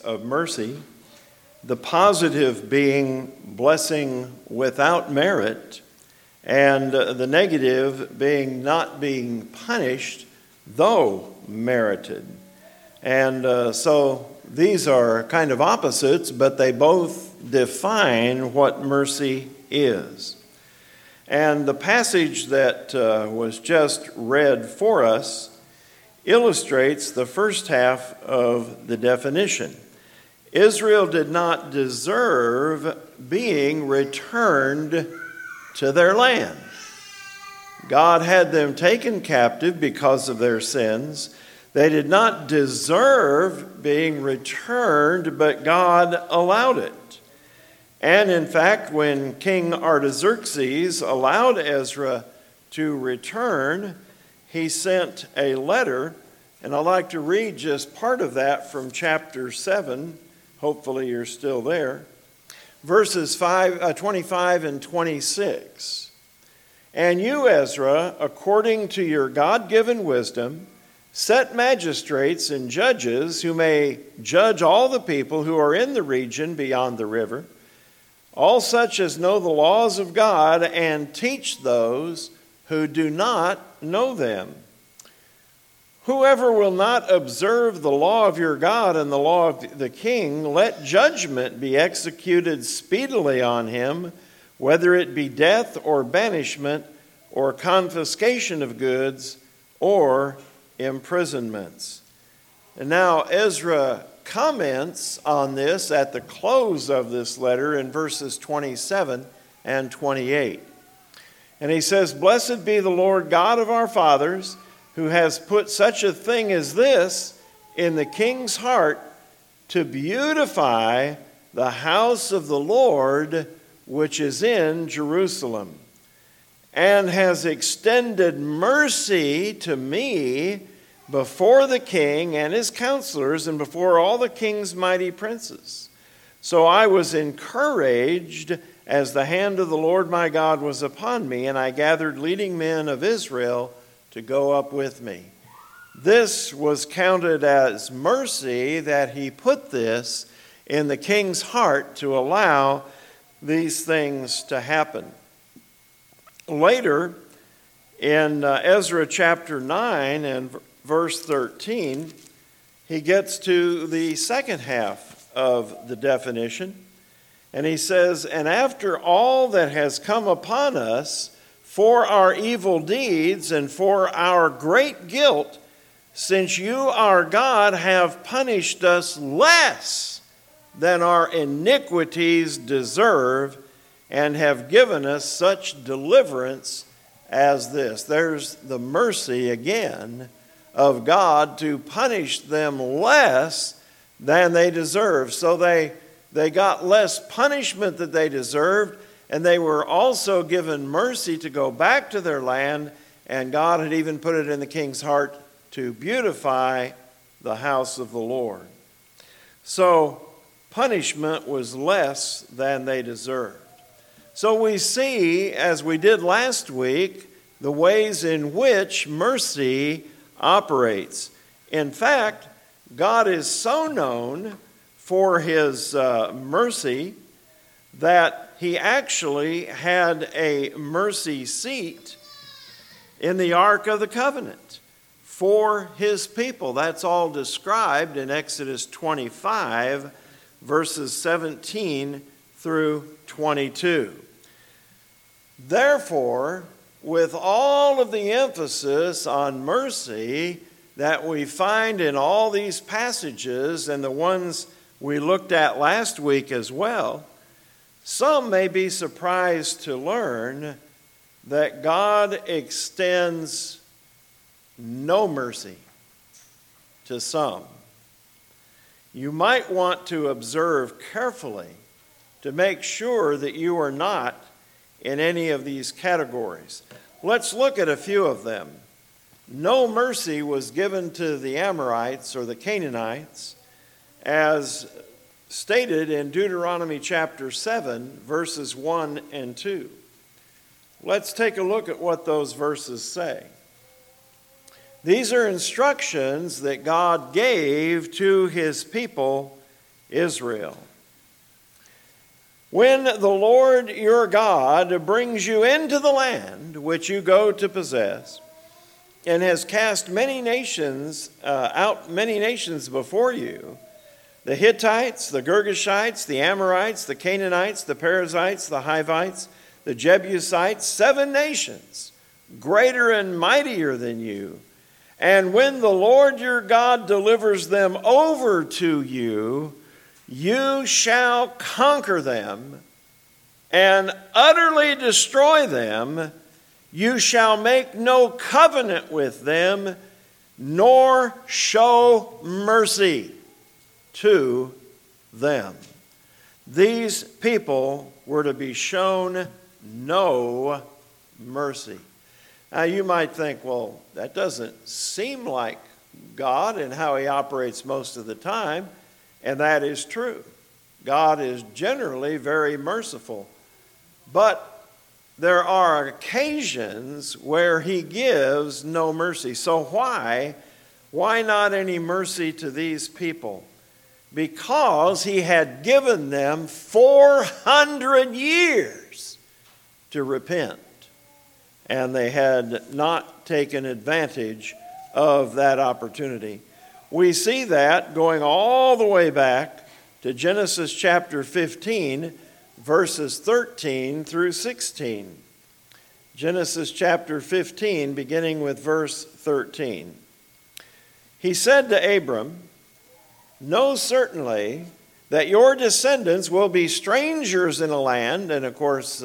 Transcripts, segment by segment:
Of mercy, the positive being blessing without merit, and the negative being not being punished, though merited. And so these are kind of opposites, but they both define what mercy is. And the passage that was just read for us illustrates the first half of the definition. Israel did not deserve being returned to their land. God had them taken captive because of their sins. They did not deserve being returned, but God allowed it. And in fact, when King Artaxerxes allowed Ezra to return, he sent a letter, and I'd like to read just part of that from chapter 7. Hopefully you're still there. Verses 25 and 26. And you, Ezra, according to your God-given wisdom, set magistrates and judges who may judge all the people who are in the region beyond the river, all such as know the laws of God, and teach those who do not know them. Whoever will not observe the law of your God and the law of the king, let judgment be executed speedily on him, whether it be death or banishment or confiscation of goods or imprisonments. And now Ezra comments on this at the close of this letter in verses 27 and 28. And he says, "Blessed be the Lord God of our fathers, who has put such a thing as this in the king's heart to beautify the house of the Lord which is in Jerusalem, and has extended mercy to me before the king and his counselors and before all the king's mighty princes. So I was encouraged as the hand of the Lord my God was upon me, and I gathered leading men of Israel to go up with me." This was counted as mercy that he put this in the king's heart to allow these things to happen. Later, in Ezra chapter 9 and verse 13, he gets to the second half of the definition, and he says, "And after all that has come upon us, for our evil deeds and for our great guilt, since you, our God, have punished us less than our iniquities deserve, and have given us such deliverance as this." There's the mercy again of God to punish them less than they deserve. So they got less punishment that they deserved, and they were also given mercy to go back to their land, and God had even put it in the king's heart to beautify the house of the Lord. So punishment was less than they deserved. So we see, as we did last week, the ways in which mercy operates. In fact, God is so known for his mercy that he actually had a mercy seat in the Ark of the Covenant for his people. That's all described in Exodus 25, verses 17 through 22. Therefore, with all of the emphasis on mercy that we find in all these passages and the ones we looked at last week as well, some may be surprised to learn that God extends no mercy to some. You might want to observe carefully to make sure that you are not in any of these categories. Let's look at a few of them. No mercy was given to the Amorites or the Canaanites, as stated in Deuteronomy chapter 7, verses 1 and 2. Let's take a look at what those verses say. These are instructions that God gave to his people Israel. When the Lord your God brings you into the land which you go to possess, and has cast many nations before you, the Hittites, the Girgashites, the Amorites, the Canaanites, the Perizzites, the Hivites, the Jebusites, 7 nations, greater and mightier than you. And when the Lord your God delivers them over to you, you shall conquer them and utterly destroy them. You shall make no covenant with them, nor show mercy to them. These people were to be shown no mercy. Now you might think, well, that doesn't seem like God and how he operates most of the time, and that is true. God is generally very merciful, but there are occasions where he gives no mercy. So why not any mercy to these people? Because he had given them 400 years to repent, and they had not taken advantage of that opportunity. We see that going all the way back to Genesis chapter 15, verses 13 through 16. Genesis chapter 15, beginning with verse 13. He said to Abram, "Know certainly that your descendants will be strangers in a land," and of course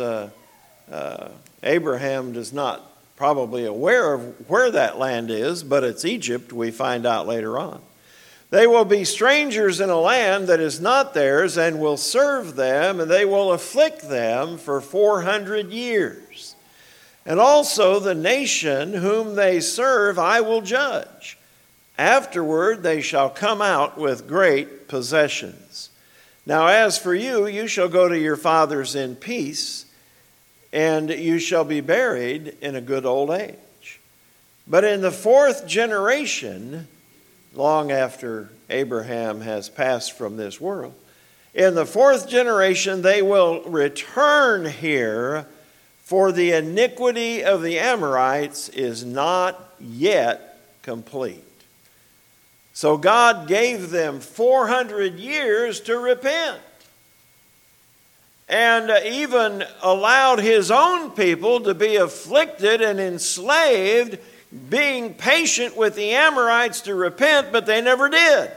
Abraham is not probably aware of where that land is, but it's Egypt, we find out later on. "They will be strangers in a land that is not theirs, and will serve them, and they will afflict them for 400 years. And also the nation whom they serve I will judge. Afterward they shall come out with great possessions. Now as for you, you shall go to your fathers in peace, and you shall be buried in a good old age. But in the 4th generation," long after Abraham has passed from this world, "in the 4th generation they will return here, for the iniquity of the Amorites is not yet complete." So God gave them 400 years to repent, and even allowed his own people to be afflicted and enslaved, being patient with the Amorites to repent, but they never did.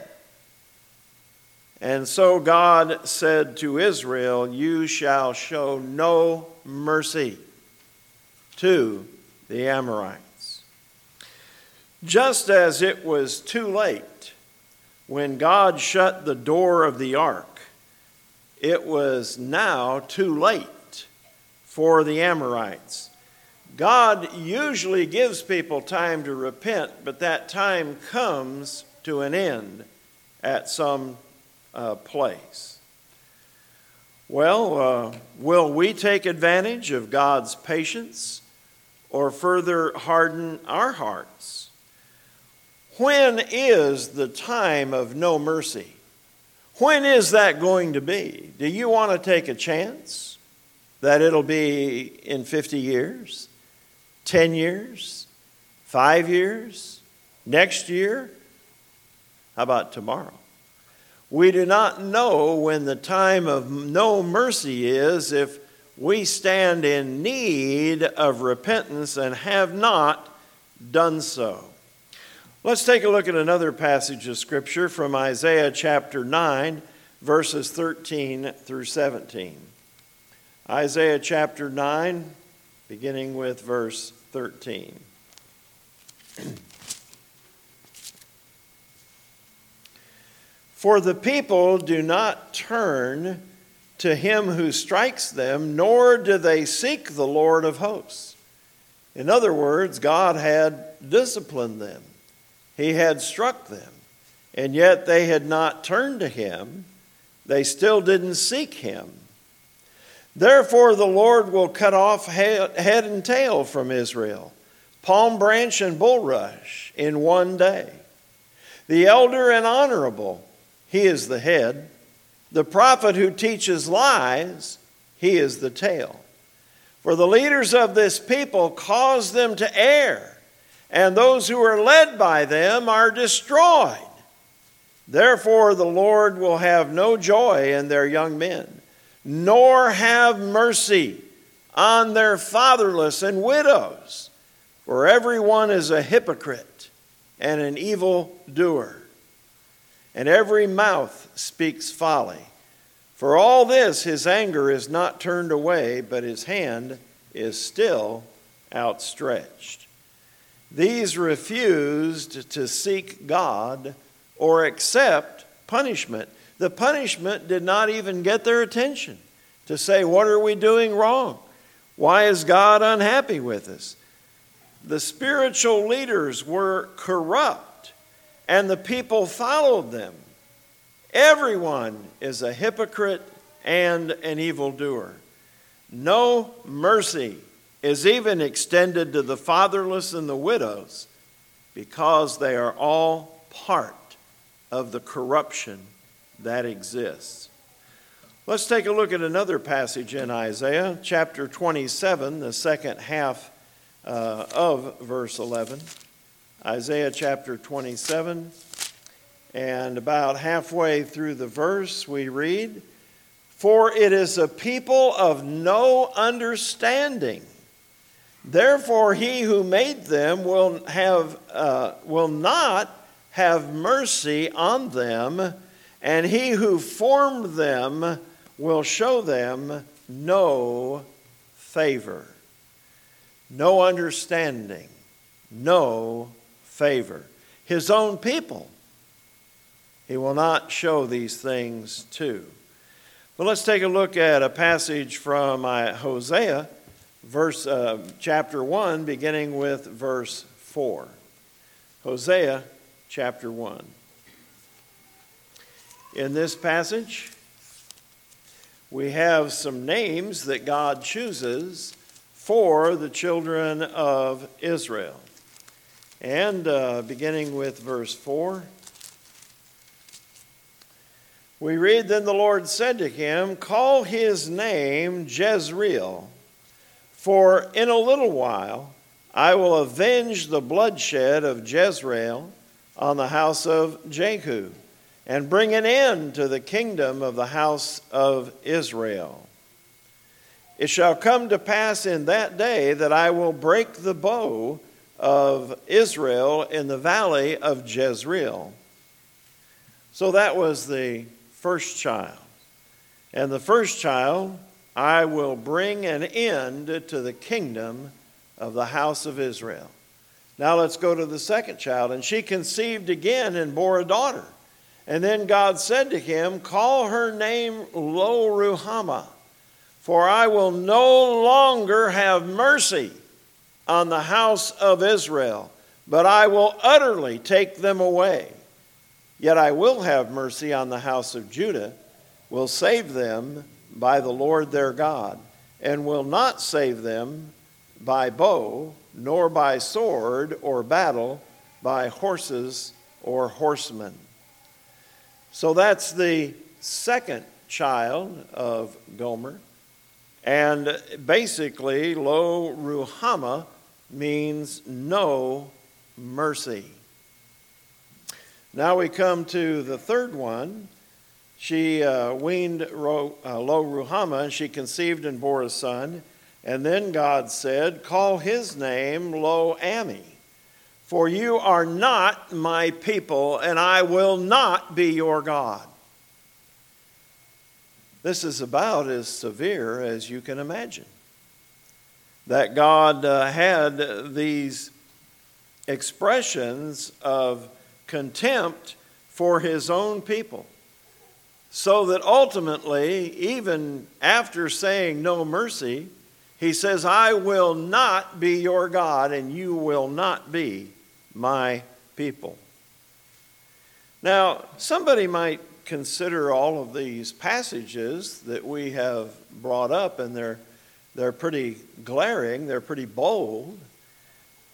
And so God said to Israel, "You shall show no mercy to the Amorites." Just as it was too late when God shut the door of the ark, it was now too late for the Amorites. God usually gives people time to repent, but that time comes to an end at some place. Well, will we take advantage of God's patience or further harden our hearts? When is the time of no mercy? When is that going to be? Do you want to take a chance that it'll be in 50 years, 10 years, 5 years, next year? How about tomorrow? We do not know when the time of no mercy is if we stand in need of repentance and have not done so. Let's take a look at another passage of Scripture from Isaiah chapter 9, verses 13 through 17. Isaiah chapter 9, beginning with verse 13. "For the people do not turn to him who strikes them, nor do they seek the Lord of hosts." In other words, God had disciplined them. He had struck them, and yet they had not turned to him. They still didn't seek him. "Therefore the Lord will cut off head and tail from Israel, palm branch and bulrush in one day. The elder and honorable, he is the head, The prophet who teaches lies, he is the tail. For the leaders of this people cause them to err, and those who are led by them are destroyed. Therefore the Lord will have no joy in their young men, nor have mercy on their fatherless and widows. For everyone is a hypocrite and an evil doer, and every mouth speaks folly. For all this his anger is not turned away, but his hand is still outstretched. These refused to seek God or accept punishment. The punishment did not even get their attention to say, what are we doing wrong? Why is God unhappy with us? The spiritual leaders were corrupt, and the people followed them. Everyone is a hypocrite and an evildoer. No mercy is even extended to the fatherless and the widows, because they are all part of the corruption that exists. Let's take a look at another passage in Isaiah, chapter 27, the second half of verse 11. Isaiah chapter 27, and about halfway through the verse we read, "For it is a people of no understanding. Therefore he who made them will not have mercy on them, and he who formed them will show them no favor." No understanding, no favor. His own people, he will not show these things to. But let's take a look at a passage from Hosea, chapter 1, beginning with verse 4. Hosea chapter 1. In this passage, we have some names that God chooses for the children of Israel. And beginning with verse 4, we read, "Then the Lord said to him, Call his name Jezreel, for in a little while I will avenge the bloodshed of Jezreel on the house of Jehu, and bring an end to the kingdom of the house of Israel. It shall come to pass in that day that I will break the bow of Israel in the valley of Jezreel." So that was the first child. And the first child, "I will bring an end to the kingdom of the house of Israel." Now let's go to the second child. "And she conceived again and bore a daughter. And then God said to him, Call her name Lo-Ruhamah, for I will no longer have mercy on the house of Israel, but I will utterly take them away. Yet I will have mercy on the house of Judah, will save them by the Lord their God, and will not save them by bow, nor by sword or battle, by horses or horsemen." So that's the second child of Gomer. And basically, Lo-Ruhamah means no mercy. Now we come to the third one. She weaned Lo-Ruhamah, and she conceived and bore a son. And then God said, Call his name Lo-Ammi, for you are not my people, and I will not be your God. This is about as severe as you can imagine. That God had these expressions of contempt for his own people, so that ultimately, even after saying no mercy, he says, I will not be your God, and you will not be my people. Now, somebody might consider all of these passages that we have brought up, and they're pretty glaring, they're pretty bold.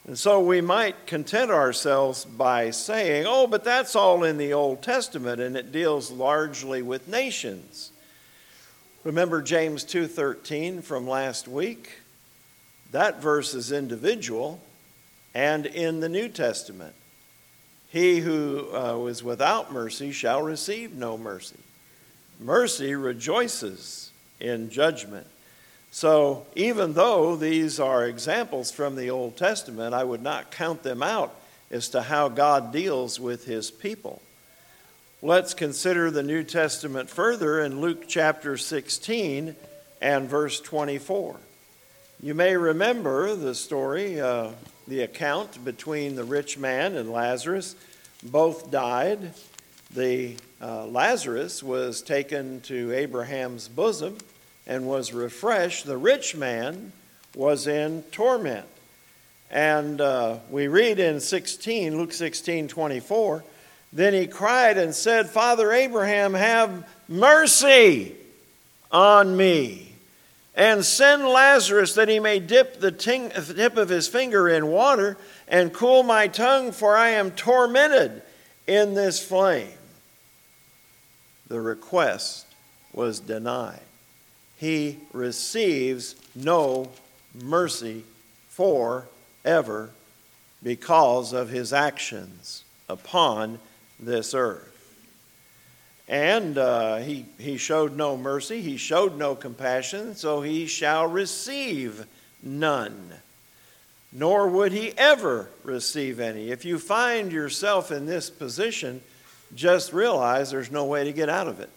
And so we might content ourselves by saying, oh, but that's all in the Old Testament, and it deals largely with nations. Remember James 2:13 from last week? That verse is individual and in the New Testament. He who is without mercy shall receive no mercy. Mercy rejoices in judgment. So even though these are examples from the Old Testament, I would not count them out as to how God deals with his people. Let's consider the New Testament further in Luke chapter 16 and verse 24. You may remember the story, the account between the rich man and Lazarus. Both died. Lazarus was taken to Abraham's bosom and was refreshed. The rich man was in torment. And we read in Luke 16:24, then he cried and said, Father Abraham, have mercy on me, and send Lazarus that he may dip the tip of his finger in water and cool my tongue, for I am tormented in this flame. The request was denied. He receives no mercy forever because of his actions upon this earth. And he showed no mercy, he showed no compassion, so he shall receive none, nor would he ever receive any. If you find yourself in this position, just realize there's no way to get out of it.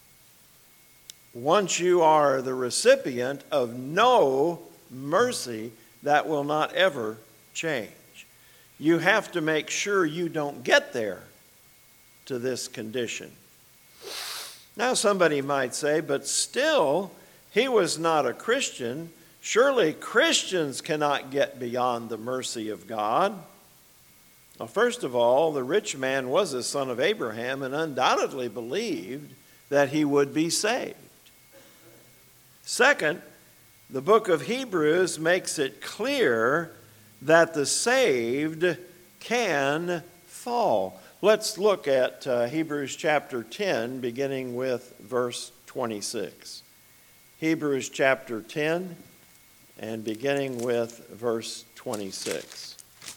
Once you are the recipient of no mercy, that will not ever change. You have to make sure you don't get there to this condition. Now somebody might say, but still, he was not a Christian. Surely Christians cannot get beyond the mercy of God. Well, first of all, the rich man was a son of Abraham and undoubtedly believed that he would be saved. Second, the book of Hebrews makes it clear that the saved can fall. Let's look at Hebrews chapter 10, beginning with verse 26. Hebrews chapter 10, and beginning with verse 26.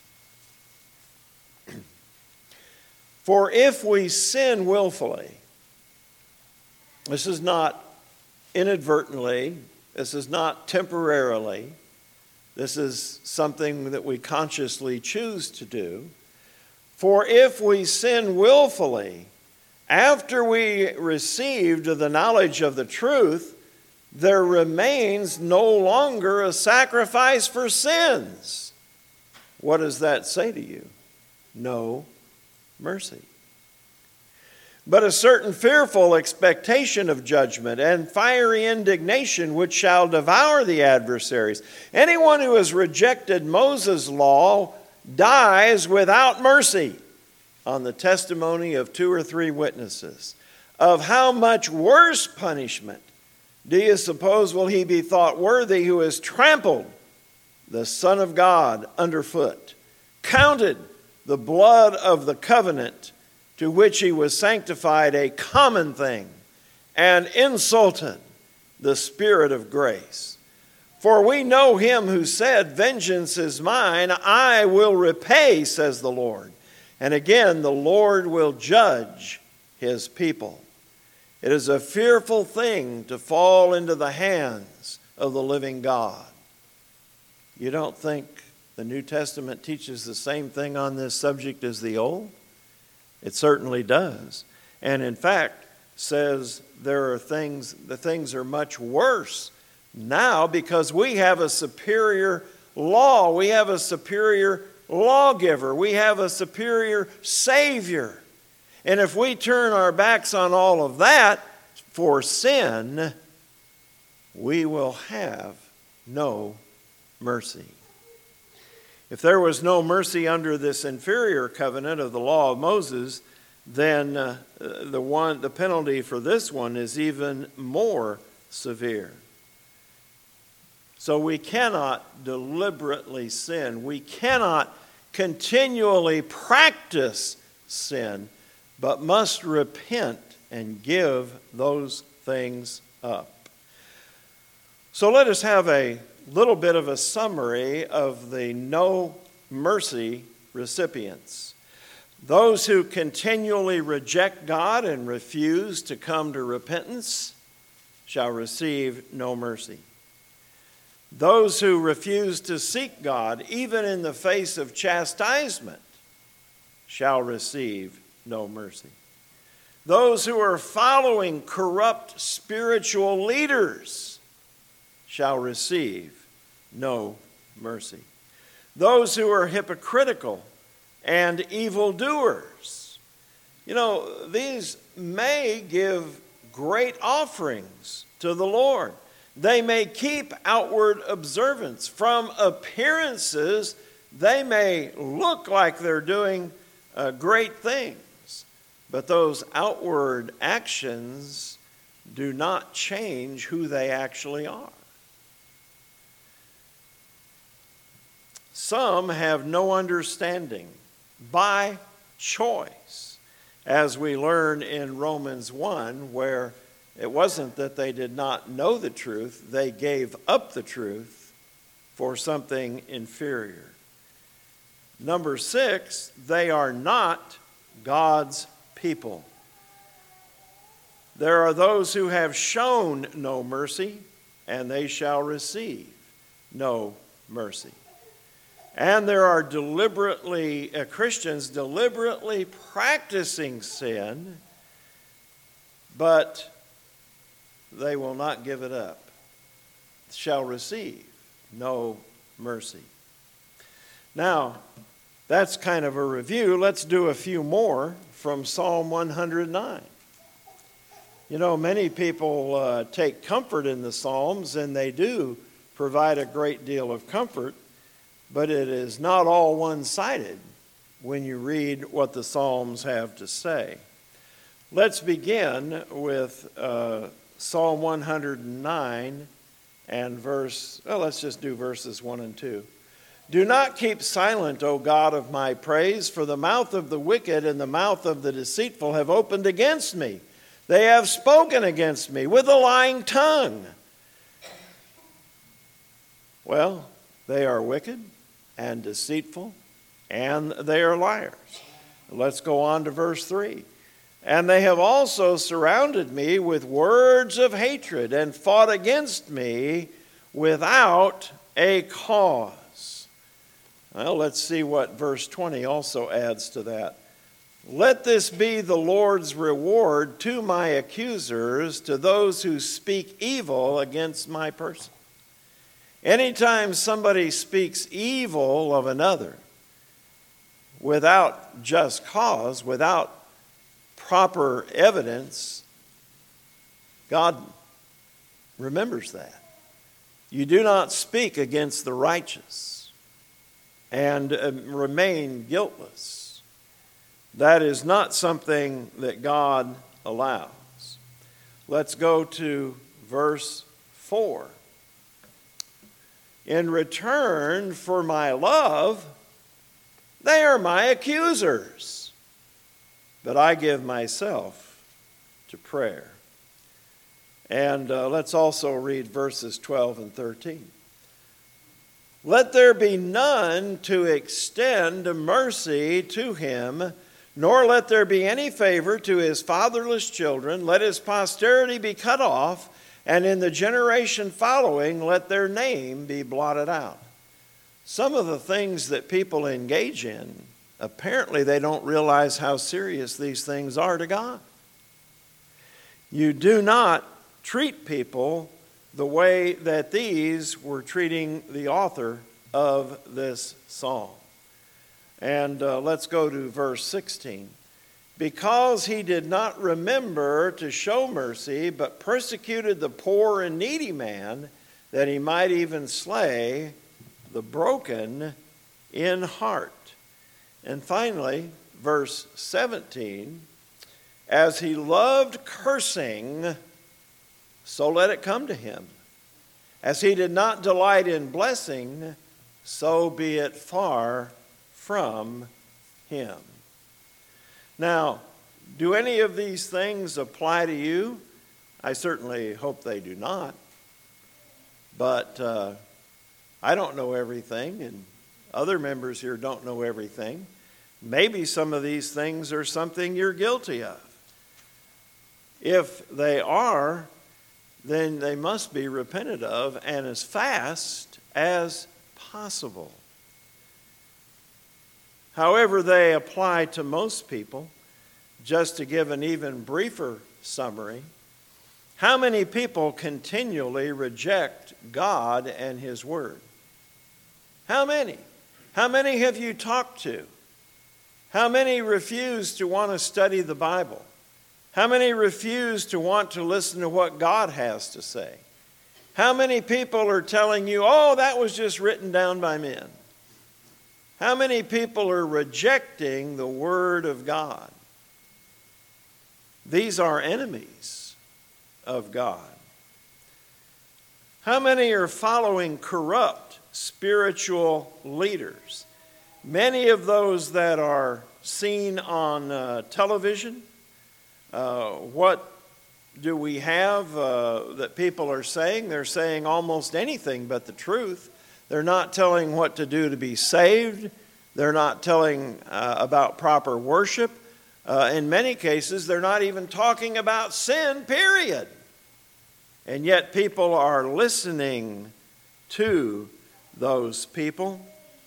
For if we sin willfully, this is not inadvertently, this is not temporarily, this is something that we consciously choose to do. For if we sin willfully, after we received the knowledge of the truth, there remains no longer a sacrifice for sins. What does that say to you? No mercy. But a certain fearful expectation of judgment and fiery indignation which shall devour the adversaries. Anyone who has rejected Moses' law dies without mercy on the testimony of 2 or 3 witnesses. Of how much worse punishment do you suppose will he be thought worthy who has trampled the Son of God underfoot, counted the blood of the covenant to which he was sanctified a common thing, and insulted the Spirit of grace? For we know him who said, vengeance is mine, I will repay, says the Lord. And again, the Lord will judge his people. It is a fearful thing to fall into the hands of the living God. You don't think the New Testament teaches the same thing on this subject as the Old? It certainly does. And in fact, says the things are much worse now because we have a superior law. We have a superior lawgiver. We have a superior Savior. And if we turn our backs on all of that for sin, we will have no mercy. If there was no mercy under this inferior covenant of the law of Moses, then the penalty for this one is even more severe. So we cannot deliberately sin. We cannot continually practice sin, but must repent and give those things up. So let us have a little bit of a summary of the no mercy recipients. Those who continually reject God and refuse to come to repentance shall receive no mercy. Those who refuse to seek God, even in the face of chastisement, shall receive no mercy. Those who are following corrupt spiritual leaders shall receive no mercy. Those who are hypocritical and evildoers. These may give great offerings to the Lord. They may keep outward observance. From appearances, they may look like they're doing great things, but those outward actions do not change who they actually are. Some have no understanding by choice, as we learn in Romans 1, where it wasn't that they did not know the truth, they gave up the truth for something inferior. Number 6, they are not God's people. There are those who have shown no mercy, and they shall receive no mercy. And there are Christians deliberately practicing sin, but they will not give it up, shall receive no mercy. Now, that's kind of a review. Let's do a few more from Psalm 109. Many people take comfort in the Psalms, and they do provide a great deal of comfort, but it is not all one-sided when you read what the Psalms have to say. Let's begin with Psalm 109 and let's just do verses 1 and 2. Do not keep silent, O God of my praise, for the mouth of the wicked and the mouth of the deceitful have opened against me. They have spoken against me with a lying tongue. Well, they are wicked and deceitful, and they are liars. Let's go on to verse 3. And they have also surrounded me with words of hatred and fought against me without a cause. Well, let's see what verse 20 also adds to that. Let this be the Lord's reward to my accusers, to those who speak evil against my person. Anytime somebody speaks evil of another without just cause, without proper evidence, God remembers that. You do not speak against the righteous and remain guiltless. That is not something that God allows. Let's go to verse 4. In return for my love, they are my accusers, but I give myself to prayer. And let's also read verses 12 and 13. Let there be none to extend mercy to him, nor let there be any favor to his fatherless children. Let his posterity be cut off, and in the generation following, let their name be blotted out. Some of the things that people engage in, apparently they don't realize how serious these things are to God. You do not treat people the way that these were treating the author of this psalm. And let's go to verse 16. Because he did not remember to show mercy, but persecuted the poor and needy man, that he might even slay the broken in heart. And finally, verse 17, as he loved cursing, so let it come to him. As he did not delight in blessing, so be it far from him. Now, do any of these things apply to you? I certainly hope they do not. But I don't know everything, and other members here don't know everything. Maybe some of these things are something you're guilty of. If they are, then they must be repented of, and as fast as possible. However, they apply to most people. Just to give an even briefer summary, how many people continually reject God and His Word? How many? How many have you talked to? How many refuse to want to study the Bible? How many refuse to want to listen to what God has to say? How many people are telling you, oh, that was just written down by men? How many people are rejecting the Word of God? These are enemies of God. How many are following corrupt spiritual leaders? Many of those that are seen on television. What do we have that people are saying? They're saying almost anything but the truth. They're not telling what to do to be saved. They're not telling about proper worship. In many cases, they're not even talking about sin, period. And yet people are listening to those people.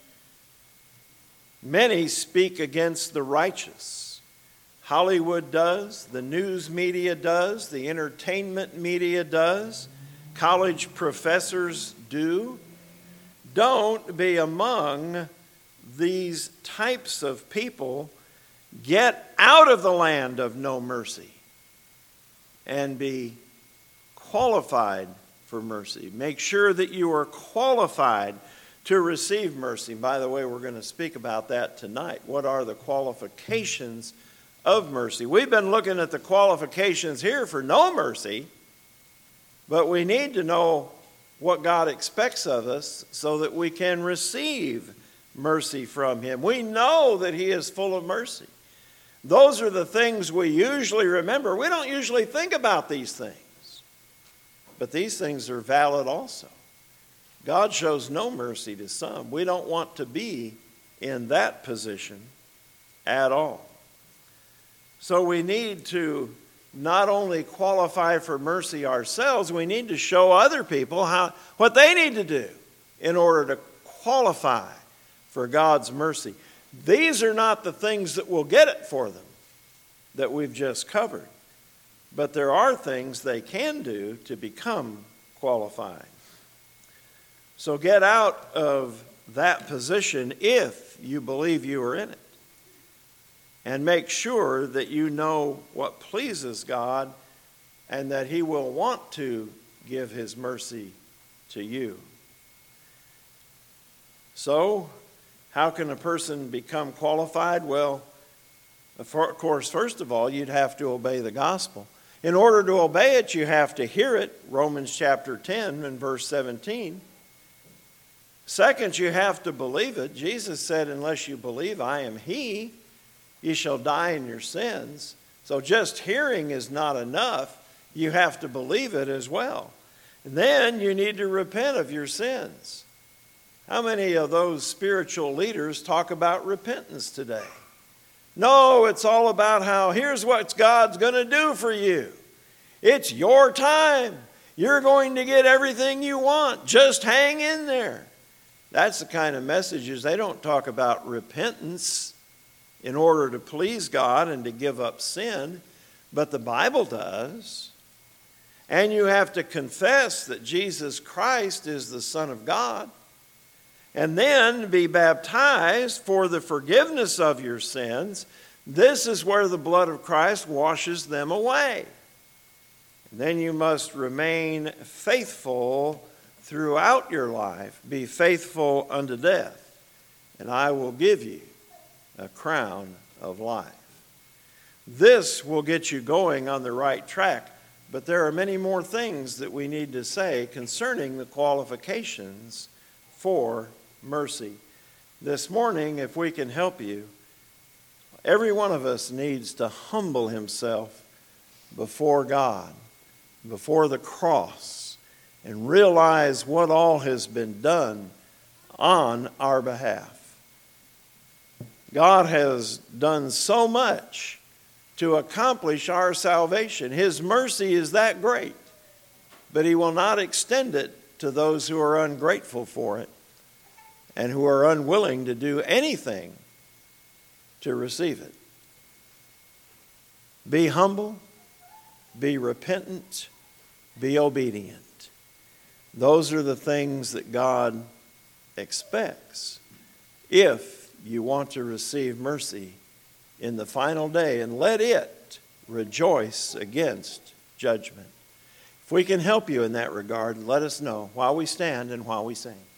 Many speak against the righteous. Hollywood does, the news media does, the entertainment media does, college professors do. Don't be among these types of people. Get out of the land of no mercy and be qualified for mercy. Make sure that you are qualified to receive mercy. By the way, we're going to speak about that tonight. What are the qualifications of mercy? We've been looking at the qualifications here for no mercy, but we need to know what God expects of us so that we can receive mercy from Him. We know that He is full of mercy. Those are the things we usually remember. We don't usually think about these things, but these things are valid also. God shows no mercy to some. We don't want to be in that position at all. So we need to not only qualify for mercy ourselves, we need to show other people what they need to do in order to qualify for God's mercy. These are not the things that will get it for them that we've just covered. But there are things they can do to become qualified. So get out of that position if you believe you are in it. And make sure that you know what pleases God and that He will want to give His mercy to you. So, how can a person become qualified? Well, of course, first of all, you'd have to obey the gospel. In order to obey it, you have to hear it, Romans chapter 10 and verse 17. Second, you have to believe it. Jesus said, unless you believe I am He, ye shall die in your sins. So just hearing is not enough. You have to believe it as well. And then you need to repent of your sins. How many of those spiritual leaders talk about repentance today? No, it's all about how here's what God's going to do for you. It's your time. You're going to get everything you want. Just hang in there. That's the kind of messages. They don't talk about repentance in order to please God and to give up sin, but the Bible does. And you have to confess that Jesus Christ is the Son of God, and then be baptized for the forgiveness of your sins. This is where the blood of Christ washes them away. And then you must remain faithful throughout your life. Be faithful unto death, and I will give you a crown of life. This will get you going on the right track. But there are many more things that we need to say concerning the qualifications for mercy. This morning, if we can help you, every one of us needs to humble himself before God, before the cross, and realize what all has been done on our behalf. God has done so much to accomplish our salvation. His mercy is that great, but he will not extend it to those who are ungrateful for it and who are unwilling to do anything to receive it. Be humble, be repentant, be obedient. Those are the things that God expects if you want to receive mercy in the final day, and let it rejoice against judgment. If we can help you in that regard, let us know while we stand and while we sing.